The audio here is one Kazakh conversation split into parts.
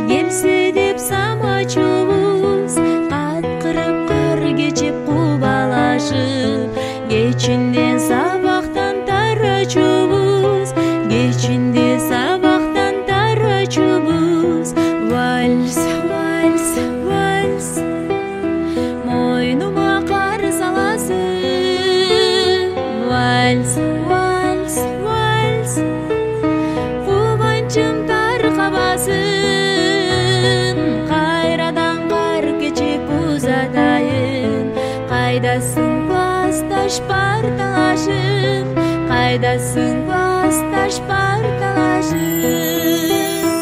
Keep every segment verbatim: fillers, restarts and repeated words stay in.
келсе деп самачубуз, каткырып кар кечип кубалашып, кечинде сабактан тарачубуз, кечинде сабактан тарачубуз. Вальс, вальс, вальс, мойнума кар саласың. Вальс, вальс, вальс, кубанчым таркабасын, кайрадан кар кечип узатайын. Кайдасың классташ парталашым, кайдасың классташ парталашым.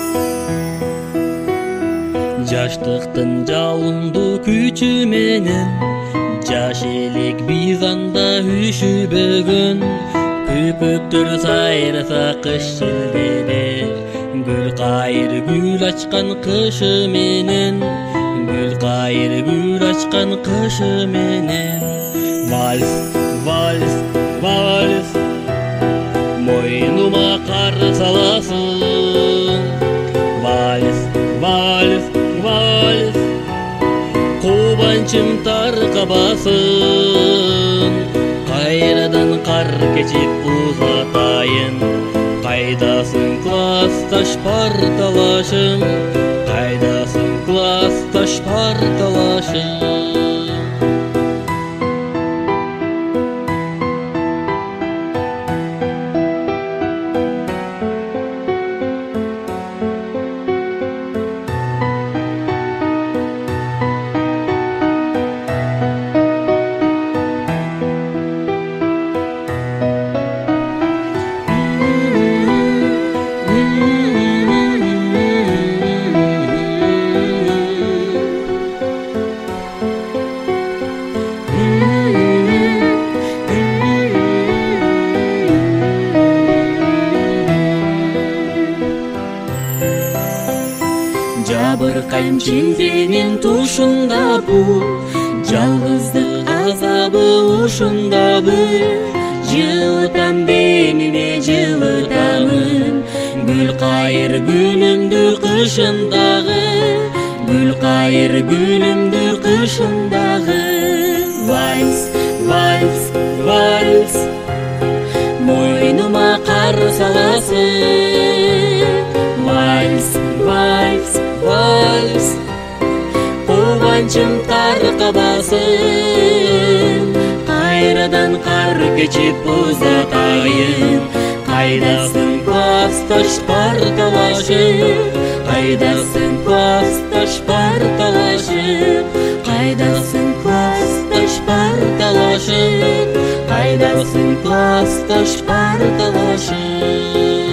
Жаштыктын жалынды күчү менен, жаш элек биз анда үшүбөгөн. Көпөктөр сайраса кыш желдеде, гүл кайыр гүл ачкан кышы менен, гүл кайыр гүл ачкан кышы менен. Вальс, вальс, вальс, мойнума кар саласың. Вальс, вальс, вальс, кубанчым таркабасын, кайрадан кар кечип узатайын. Кайдасың классташ парталашым, кайдасың классташ парталашым. Жабыркайм шилденин тушундабы, жалгыздык азабы ушундабы. Жылытам демиме жылытамын, гүл кайыр гүлүмдү кышындагы, гүл кайыр гүлүмдү кышындагы. Вальс, вальс, вальс, мойнума кар саласың. Вальс, вальс, вальс, кубанчым таркабасын, кайрадан кар кечип узатайын. Кайдасың классташ парталашым, кайдасың классташ парталашым, кайдасың классташ парталашым, кайдасың классташ парталашым.